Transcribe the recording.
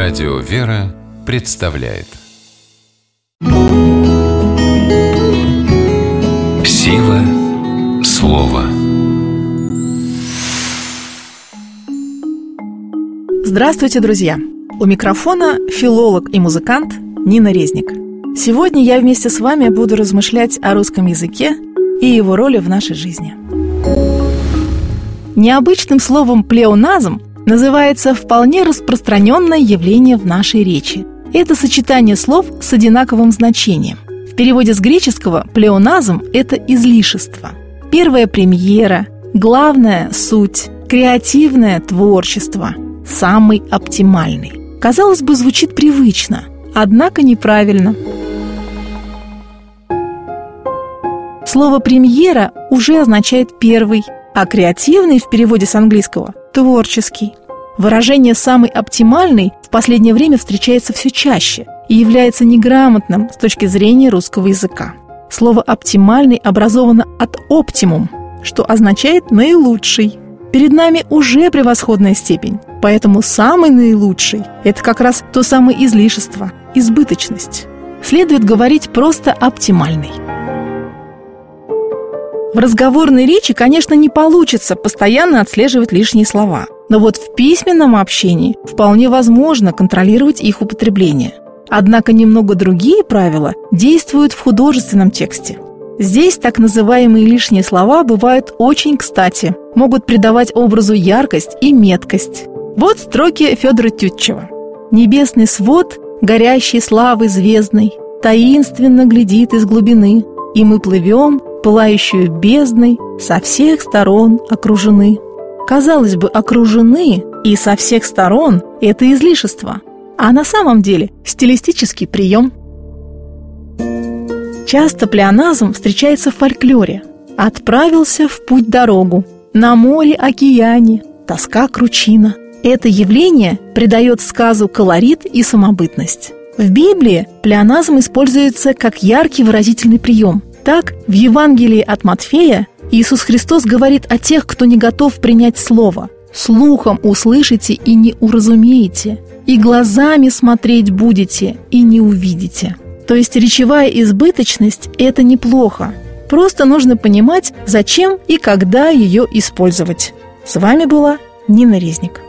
Радио «Вера» представляет Сила слова. Здравствуйте, друзья! У микрофона филолог и музыкант Нина Резник. Сегодня я вместе с вами буду размышлять о русском языке и его роли в нашей жизни. Необычным словом «плеоназм» называется вполне распространенное явление в нашей речи. Это сочетание слов с одинаковым значением. В переводе с греческого плеоназм – это излишество. Первая премьера, главная суть, креативное творчество, самый оптимальный. Казалось бы, звучит привычно, однако неправильно. Слово «премьера» уже означает «первый», а креативный в переводе с английского – творческий. Выражение «самый оптимальный» в последнее время встречается все чаще и является неграмотным с точки зрения русского языка. Слово «оптимальный» образовано от «оптимум», что означает «наилучший». Перед нами уже превосходная степень, поэтому самый наилучший – это как раз то самое излишество, избыточность. Следует говорить просто «оптимальный». В разговорной речи, конечно, не получится постоянно отслеживать лишние слова, но вот в письменном общении вполне возможно контролировать их употребление. Однако немного другие правила действуют в художественном тексте. Здесь так называемые лишние слова бывают очень кстати, могут придавать образу яркость и меткость. Вот строки Федора Тютчева. «Небесный свод, горящий славой звездной, таинственно глядит из глубины, и мы плывем, пылающую бездной, со всех сторон окружены». Казалось бы, окружены и со всех сторон – это излишество, а на самом деле стилистический прием. Часто плеоназм встречается в фольклоре. «Отправился в путь-дорогу, на море-океане, тоска кручина». Это явление придает сказу колорит и самобытность. В Библии плеоназм используется как яркий выразительный прием. Так, в Евангелии от Матфея Иисус Христос говорит о тех, кто не готов принять Слово. «Слухом услышите и не уразумеете, и глазами смотреть будете и не увидите». То есть речевая избыточность – это неплохо. Просто нужно понимать, зачем и когда ее использовать. С вами была Нина Резник.